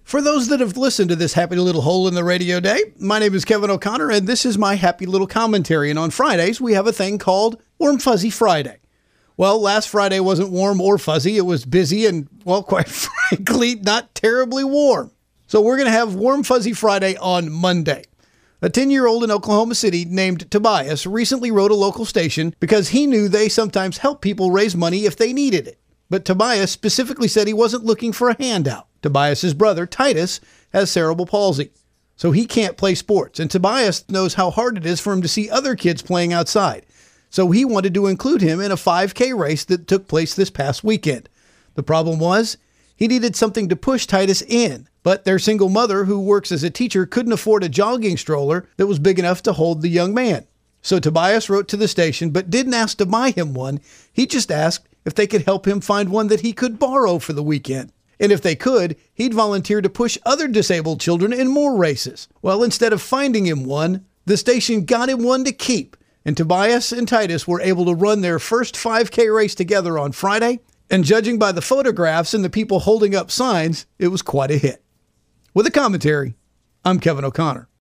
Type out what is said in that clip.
For those that have listened to this happy little hole in the radio day, my name is Kevin O'Connor, and this is my happy little commentary. And on Fridays, we have a thing called Warm Fuzzy Friday. Well, last Friday wasn't warm or fuzzy. It was busy and, well, quite frankly, not terribly warm. So we're going to have Warm Fuzzy Friday on Monday. A 10-year-old in Oklahoma City named Tobias recently wrote a local station because he knew they sometimes help people raise money if they needed it. But Tobias specifically said he wasn't looking for a handout. Tobias's brother, Titus, has cerebral palsy, so he can't play sports. And Tobias knows how hard it is for him to see other kids playing outside. So he wanted to include him in a 5K race that took place this past weekend. The problem was he needed something to push Titus in, but their single mother, who works as a teacher, couldn't afford a jogging stroller that was big enough to hold the young man. So Tobias wrote to the station, but didn't ask to buy him one. He just asked if they could help him find one that he could borrow for the weekend. And if they could, he'd volunteer to push other disabled children in more races. Well, instead of finding him one, the station got him one to keep. And Tobias and Titus were able to run their first 5K race together on Friday. And judging by the photographs and the people holding up signs, it was quite a hit. With a commentary, I'm Kevin O'Connor.